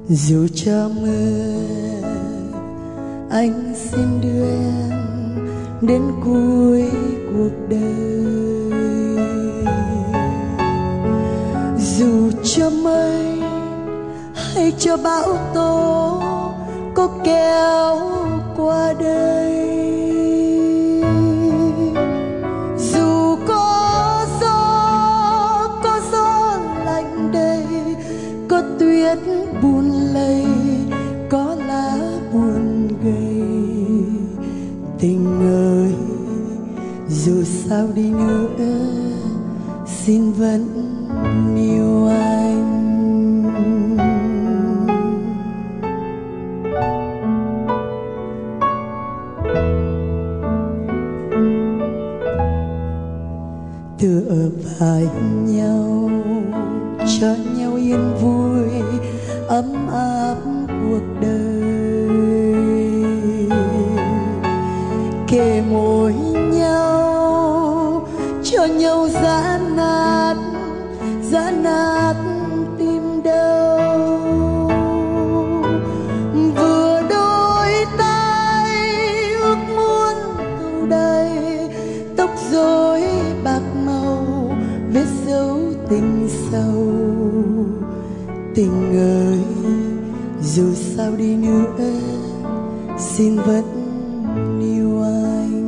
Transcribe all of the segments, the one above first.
Dù cho mưa anh xin đưa em đến cuối cuộc đời. Dù cho mây hay cho bão tố có kéo qua đây, dù có gió lạnh đây, có tuyết buồn lầy, có lá buồn gầy. Tình ơi, dù sao đi nữa xin vẫn yêu anh. Tựa vai nhau cho nhau yên vui ấm áp cuộc đời, kề môi nhau cho nhau giã nát tim đau. Vừa đôi tay ước muốn thu đầy tóc rối bạc màu vết dấu tình sâu. Tình ơi, dù sao đi nữa xin vẫn yêu anh.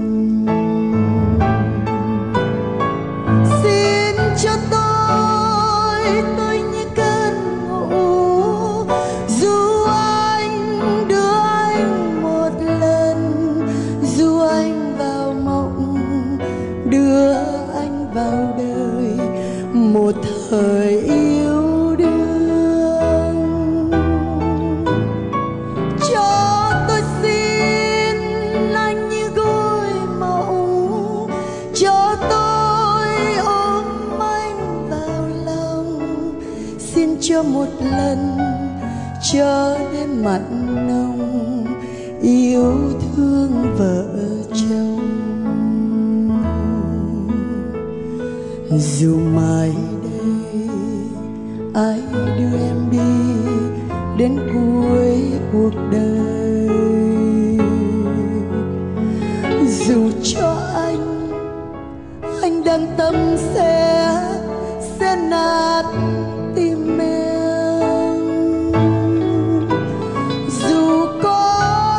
Xin cho tôi như cơn ngủ, dù anh đưa anh một lần, dù anh vào mộng đưa anh vào đời một thời yêu đương. Cho tôi xin anh như gối mộng, cho tôi ôm anh vào lòng. Xin cho một lần cho đến mặn nồng yêu thương vợ chồng. Dù mai đây ai đưa em đi đến cuối cuộc đời, dù cho anh đang tâm sẽ nát tim em. Dù có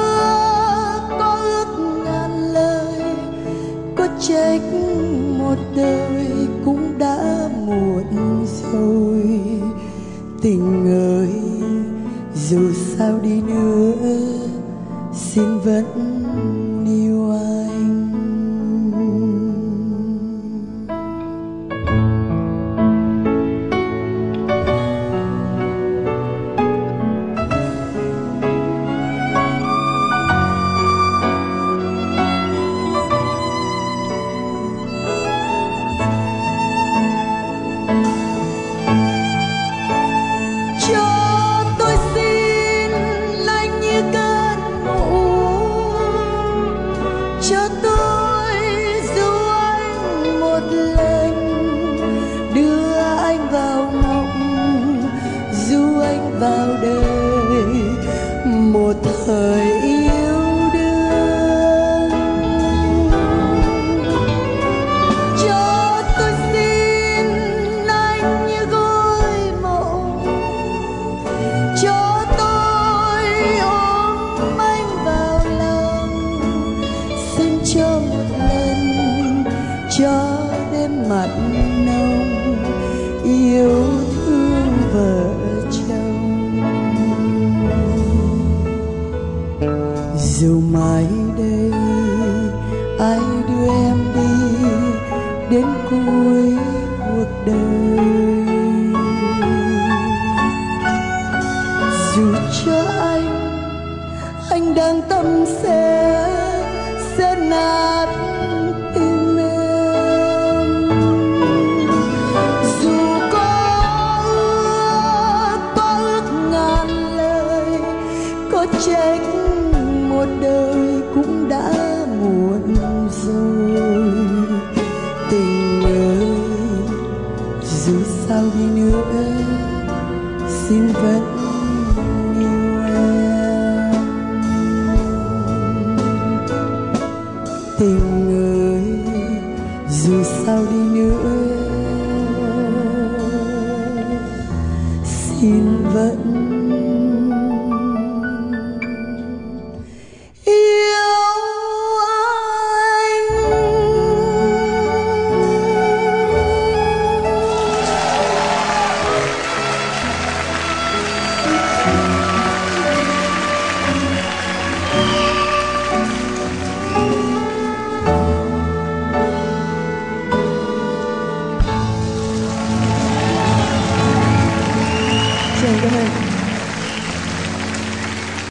ước ngàn lời, có trách một đời cũng đã muộn rồi. Tình ơi, dù sao đi nữa xin vẫn yêu anh. Cho tôi dù anh một lần đưa anh vào mộng, dù anh vào đời một thời yêu đương. Cho tôi xin anh như gối mộng, cho tôi ôm anh vào lòng. Xin cho một lần cho đêm mặn nồng yêu thương vợ chồng. Dù mai đây ai đưa em đi đến cuối cuộc đời, dù cho anh đang tâm sẽ nát tim em. Dù có ước ngàn lời, có trách một đời cũng đã muộn rồi. Tình ơi, dù sao đi nữa xin vẫn Tình ơi dù sao đi nữa xin vẫn yêu anh. Cảm ơn.